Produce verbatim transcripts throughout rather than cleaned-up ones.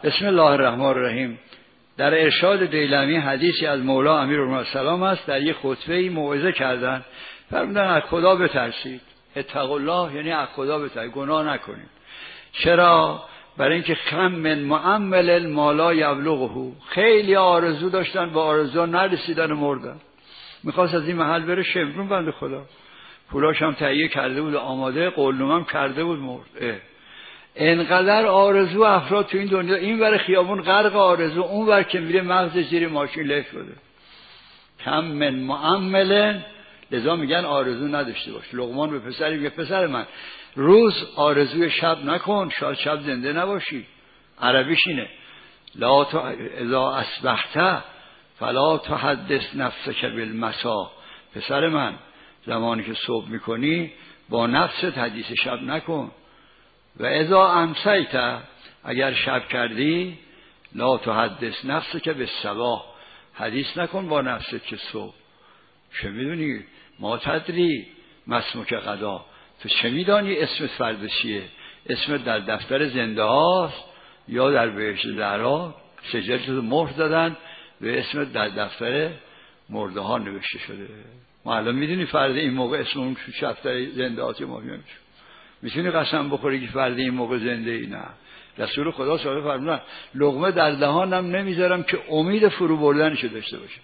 بسم الله الرحمن الرحیم. در ارشاد دیلمی حدیثی از مولا امیرالمومنین سلام است. در یک خطبه موعظه کردن، فرمودن از خدا بترسید. اتقوا الله یعنی از خدا بترسید، گناه نکنید. چرا؟ برای اینکه کم من معمل ما لا یبلغه، خیلی آرزو داشتن با آرزو نرسیدن و مردن. میخواست از این محل بره شمرون بنده خدا، پولاش هم تهیه کرده بود آماده، قولنامه هم کرده بود، مرد. انقدر آرزو افراد تو این دنیا، این ور خیابون غرق آرزو، اون ور که میره مغز زیر ماشین لف شده. کم من معمل، لذا میگن آرزو نداشته باش. لقمان به پسری میگه پسر من روز آرزوی شب نکن، شاید شب زنده نباشی. عربیش اینه لا تو اذا اصبحت فلا تحدث نفسک بالمسا. پسر من زمانی که صبح میکنی با نفست حدیث شب نکن. و اذا امسیت، اگر شب کردی لا تحدث نفسک بالصباح، حدیث نکن با نفست که صبح. چه میدونی ما تدری مسموک غدا، تو چه میدانی اسم فرد چیه؟ اسم در دفتر زنده هاست یا در بهشت زهرا سجلت مهر دادن به اسم در دفتر مرده ها نوشته شده. ما الان میدونی فرد این موقع اسم اون تو دفتر زنده هاست یا مهم میشه؟ میتونی قسم بخوری که فرد این موقع زنده ای؟ نه. رسول خدا صلی الله علیه و آله فرمودن لقمه در دهانم نمیذارم که امید فرو بردنشو داشته باشه.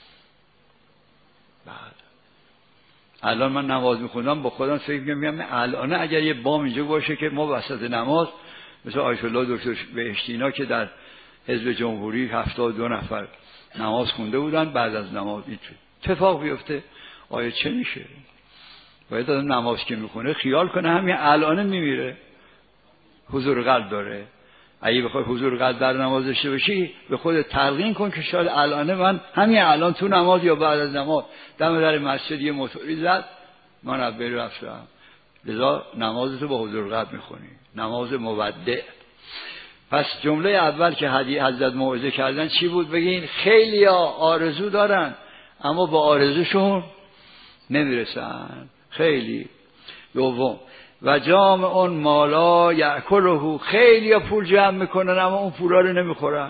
بعد الان من نماز میخوندم با خودم فکر میکنم الان اگر یه بام اینجا باشه که ما وسط نماز مثل آیت الله دکتر بهشتی اینا که در حزب جمهوری هفتاد و دو نفر نماز خونده بودن، بعد از نماز این اتفاق بیفته، آیا چه میشه؟ باید آدم نماز که میخونه خیال کنه همین الان میمیره، حضور قلب داره. اگه بخوای حضور قلب در نماز داشته باشی به خودت تلقین کن که شاید الان من همین الان تو نماز یا بعد از نماز دم در مسجد یه موتوری زد من اول رفتم. لذا نمازتو با حضور قلب میخونی، نماز مودع. پس جمله اول که حضرت موعظه کردن چی بود؟ بگین خیلی آرزو دارن اما با آرزوشون نمیرسن. خیلی. دوم و جام اون مالا یأکله، خیلی ها پول جمع میکنن اما اون پولا رو نمیخورن.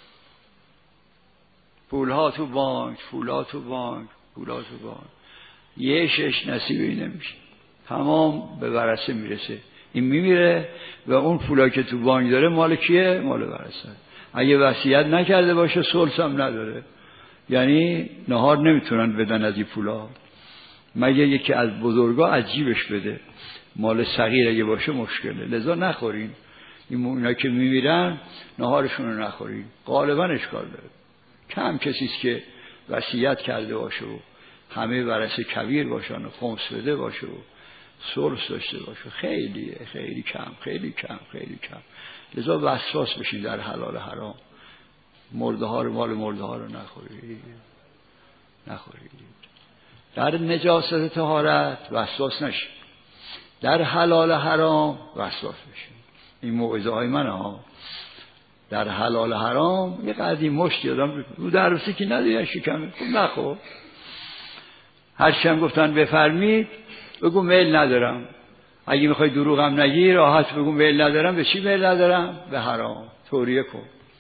پولها تو بانک، پولها تو بانک، پولها تو بانک، یه شش نصیبی نمیشه، تمام به ورثه میرسه. این میمیره و اون پولا که تو بانک داره مال کیه؟ مال ورثه. اگه وصیت نکرده باشه ثلث هم نداره، یعنی نهار نمیتونن بدن از این پولا، مگه یکی از بزرگا از جیبش بده. مال صغیر اگه باشه مشکله. لذا نخورین. این اینا که میمیرن نهارشون رو نخورین، غالبا اشکال داره. کم کسیست که وصیت کرده باشه و همه ورثه کبیر باشن و خمس بده باشه و ثلث داشته باشه. خیلیه، خیلی کم، خیلی کم، خیلی کم. لذا وسواس بشین در حلال حرام. مرده ها رو، مال مرده ها رو نخورید، نخورید. در نجاست طهارت وسواس نشید، در حلال حرام وسواس بشید. این موعظه های من ها. در حلال حرام یه قدیم مشتی آدم رو درستی که نداری شکمه نخور. هرچی هم گفتن بفرمید بگو میل ندارم. اگه میخوای دروغم نگی راحت بگو میل ندارم. به چی میل ندارم؟ به حرام. توریه کن،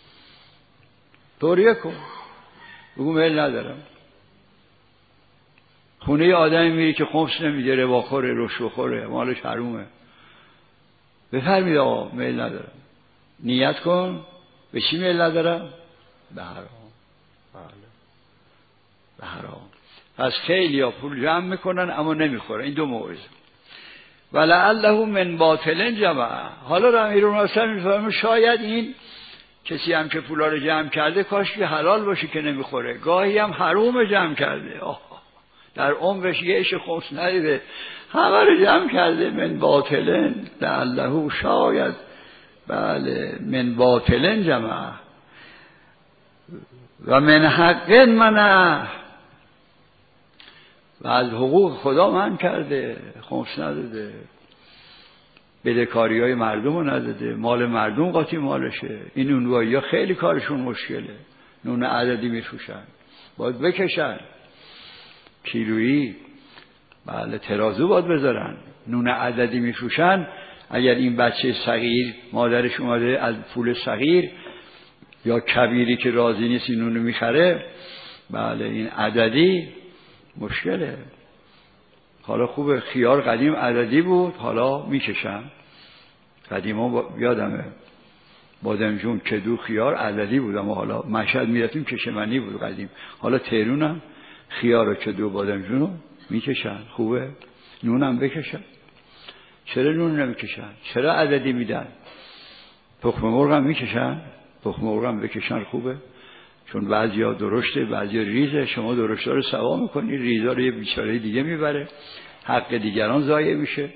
توریه کن، بگو میل ندارم. خونه آدمی میری که خمس نمیده، رباخوره، رشوه‌خوره، مالش حرومه، بفرمید آقا میل ندارم. نیت کن. به چی میل ندارم؟ به حرام. بله، به حرام. پس خیلی ها پول جمع میکنن اما نمیخورن. این دو موعظه. ولعله من باطل جمع. حالا را امیرالمومنین میفرمه شاید این کسی هم که پولا رو جمع کرده کاش که حلال باشه که نمیخوره، گاهی هم حروم جمع کرده، آه در عمرش یه عیش خمس ندیده، همه رو جمع کرده. من باطلن لعله، شاید بله من باطلن جمع و من حق منع، و از حقوق خدا من کرده، خمس نداده، بدهکاری های مردم رو نداده، مال مردم قاطی مالشه. این نونوایی ها خیلی کارشون مشکله، نون عددی میفروشن، باید بکشن کیلویی، بله ترازو باید بذارن. نون عددی میفروشن. اگر این بچه صغیر مادرش اومده از پول صغیر یا کبیری که راضی نیست این اونو میخره، بله این عددی مشکله. حالا خوبه خیار قدیم عددی بود، حالا میکشن. قدیما با... یادمه بادمجون کدو خیار عددی بود، اما حالا مشهد میرفتیم کشمنی بود قدیم. حالا تهرون هم خیار و کدو بادمجون رو میکشن. خوبه نون هم بکشن. چرا نون نمیکشن؟ چرا عددی میدن؟ تخم مرغ هم میکشن. تخم مرغ هم بکشن خوبه، چون بعضیا درشته بعضیا ریزه. شما درشتا رو سوا میکنی، ریزا رو یه بیچاره دیگه میبره، حق دیگران ضایع میشه.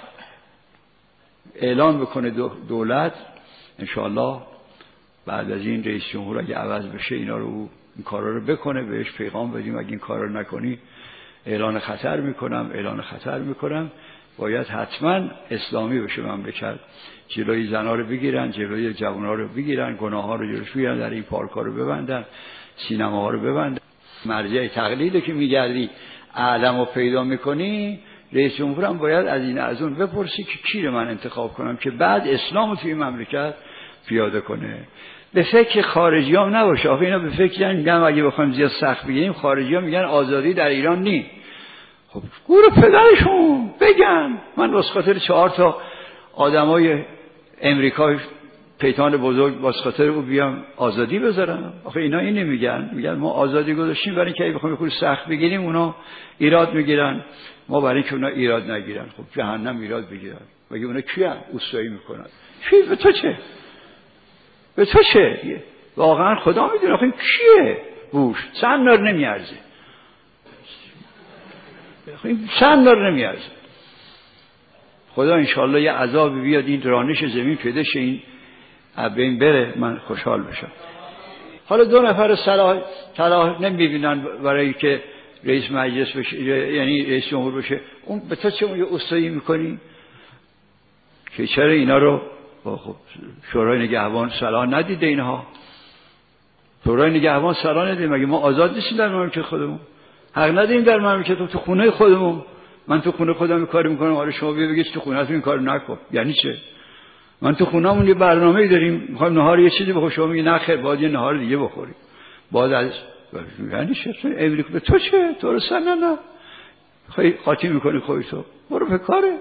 اعلان بکنه دولت انشاءالله بعد از این رئیس جمهور اگه عوض بشه اینا رو این کارا رو بکنه، بهش پیغام بدیم اگه این کارا رو نکنی اعلان خطر میکنم اعلان خطر میکنم. باید حتما اسلامی بشه مملکت. جلوی زنا رو بگیرن، جلوی جوان‌ها رو بگیرن، گناه‌ها رو جلوش بگیرن، در این پارک‌ها رو ببندن، سینماها رو ببندن. مرجع تقلیده که میگردی اعلمو پیدا میکنی، رئیس جمهور هم باید از این از اون بپرسی که کی رو من انتخاب کنم که بعد اسلام رو توی مملکت پیاده کنه. به فکر خارجی هم نباشه. آخه اینا به فکر میگن اگه بخوایم زیاد سخت بگیریم خارجی ها میگن آزادی در ایران نی. خب گور پدرشون بگن. من واسه خاطر چهار تا آدمای امریکای پیتان بزرگ واسه خاطر او بیام آزادی بذارم؟ آخه اینا اینو میگن. میگن ما آزادی گذاشتیم برای اینکه بخوایم خود سخت بگیریم اونا ایراد میگیرن، ما برای اینکه اونا ایراد نگیرن. خب جهنم ایراد بگیرن. مگه اونا کیان اوستایی میکنن؟ چی به تو چه؟ به تو چه؟ واقعا خدا میدونه. آخه کیه بوش؟ چند دلار نمیارزه. چند دلار نمیارزه. خدا انشالله یه عذابی بیاد این رانش زمین پیدا شه، این بین بره، من خوشحال بشم. حالا دو نفر صلاح صلاح نمیبینن برای که رئیس مجلس بشه، یعنی رئیس جمهور بشه. اون به تو چه اون یه استایی میکنی که چرا اینا رو خب شورای نگهبان صلاح ندیده؟ اینها شورای نگهبان صلاح ندیده؟ مگه ما آزاد نیستیم در مملکت خودمون؟ حق نداریم در مملکت تو خونه خودمون؟ من تو خونه خودم این کارو میکنم، حالا شما بیا بگید تو خونه‌تون این کارو نکن. یعنی چه؟ من تو خونه‌مون یه برنامه‌ای داریم، میخوایم نهار یه چیزی بخوریم، شما میگی نه خیر باید یه نهار دیگه بخوریم. باز از یعنی چه؟ امریکا به تو چه؟ تو رو سن نه خیلی قاطی میکنی خودتو، برو به کاره.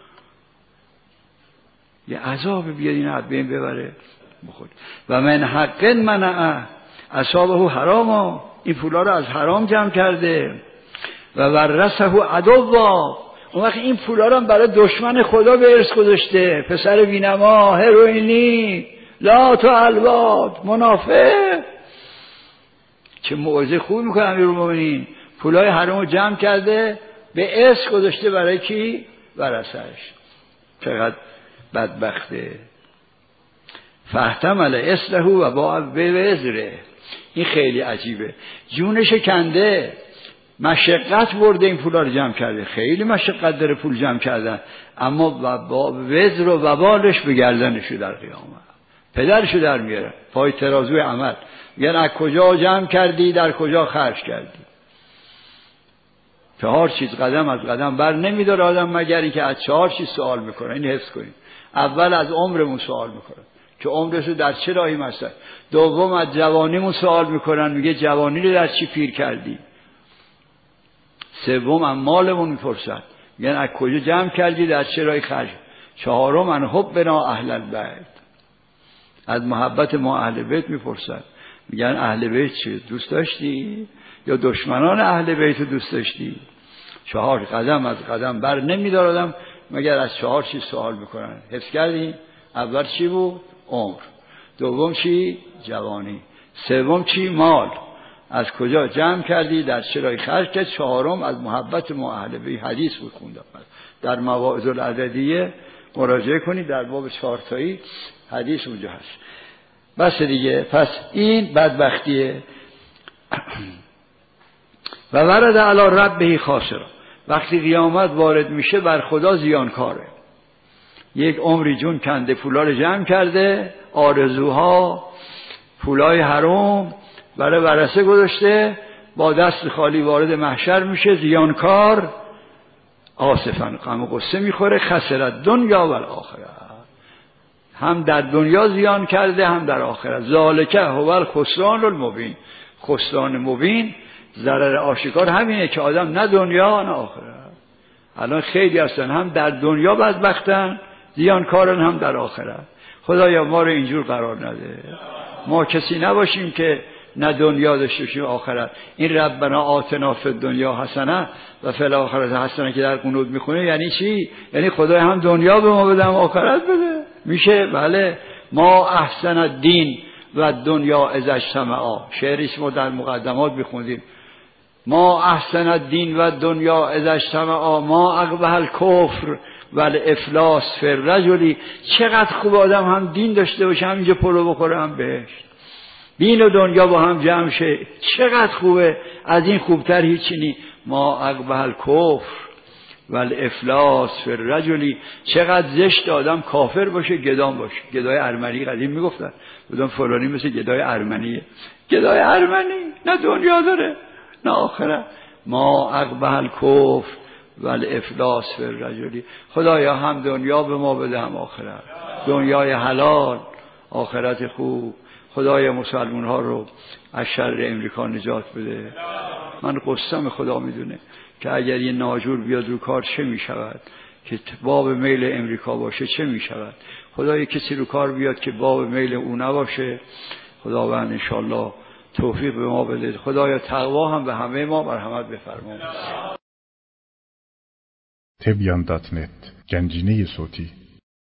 یه عذاب بیاد این عذاب بین ببره بخور. و من حق منع اصابه حراما، این پولا رو از حرام جمع کرده. و ورثه عدوا، اون وقت این پولا رو برای دشمن خدا به ارث گذاشته. پسر بینما، هروئینی، لات و الواد، منافق. چه موعظه خوب میکنه امیرالمومنین. پولای حرام رو جمع کرده به ارث گذاشته برای کی؟ ورثه‌اش. چقدر بدبخته. فاحتمل اصله و باع بوزره. این خیلی عجیبه. جونش کنده، مشقت برده این پولا رو جمع کرده. خیلی مشقت داره پول جمع کردن، اما با وزر و وبالش به گردنشو در قیامت پدرشو در میاره. پای ترازوی عمل میگن از کجا جمع کردی، در کجا خرج کردی. چهار چیز قدم از قدم بر نمیداره آدم مگر اینکه از چهار چیز سوال میکنه. این حفظ کنید. اول از عمرمون سوال میکنه که عمرشو در چه راهی مصرف. دوم از جوانیمون سوال میکنن، میگه جوانی رو در چی پیر کردی. سوم از مالمون میپرسن، میگن از کجا جمع کردی، در چه راهی خرج. چهارم ان حبنا اهل البیت، از محبت ما اهل بیت میپرسن، میگن اهل بیت چی دوست داشتی یا دشمنان اهل بیت دوست داشتی. چهار قدم از قدم بر نمیدارم مگر از چهار چیز سوال میکنن. حفظ کردی؟ اول چی بود؟ عمر. دوم چی؟ جوانی. سوم چی؟ مال. از کجا جمع کردی، در چه راهی خرج کردی. چهارم از محبت ما اهل بیت. حدیث بود خوندم در مواعظ العددیه، مراجعه کنید در باب چهارتایی حدیث اونجا هست. بس دیگه. پس این بدبختیه. و ورد علی ربه خاسرا، وقتی قیامت وارد میشه بر خدا زیانکاره. یک عمری جون کنده، پولا رو جمع کرده، آرزوها، پولای حرام برای ورثه گذاشته، با دست خالی وارد محشر میشه زیانکار. آسفن، غم و غصه میخوره. خسرت دنیا و الاخره، هم در دنیا زیان کرده هم در آخرت. ذالک هو الخسران المبین. خسران مبین، ضرر آشکار همینه که آدم نه دنیا نه آخرت. الان خیلی هستن هم در دنیا بدبختن زیانکارن هم در آخرت. خدایا ما رو اینجور قرار نده. ما کسی نباشیم که نه دنیا داشته باشیم آخرت. این ربنا آتنا فی الدنیا حسنه و فی الاخره حسنه که در قنوت میخونه یعنی چی؟ یعنی خدای هم دنیا به ما بده هم آخرت بده. میشه؟ بله. ما احسن الدین و دنیا اذا اجتمعا، شعری ما در مقدمات میخوندیم. ما احسن الدین و دنیا اذا اجتمعا ما اقبح الکفر و الافلاس فی الرجل. چقدر خوب آدم هم دین داشته باشه هم اینجا پلو بخوره هم بهشت. دین و دنیا با هم جمع شه چقدر خوبه. از این خوبتر هیچی نی. ما اقبح الکفر و الافلاس فی الرجل. چقدر زشت آدم کافر باشه گدام باشه. گدای ارمنی قدیم میگفتن بودن فلانی مثل گدای ارمنیه. گدای ارمنی نه دنیا داره نه آخرت. ما اقبح الکفر و الافلاس فی الرجل. خدایا هم دنیا به ما بده هم آخرت. دنیای حلال آخرت خوب. خدای مسلمان ها رو از شر امریکا نجات بده. من قسم خدا میدونه که اگر یه ناجور بیاد رو کار چه میشود، که باب میل امریکا باشه چه میشود. خدای کسی رو کار بیاد که باب میل او نباشه. خداوند انشالله توفیق به ما بده. خدایا تقوا هم به همه ما مرحمت بفرما. تبیان دات نت گنجینه صوتی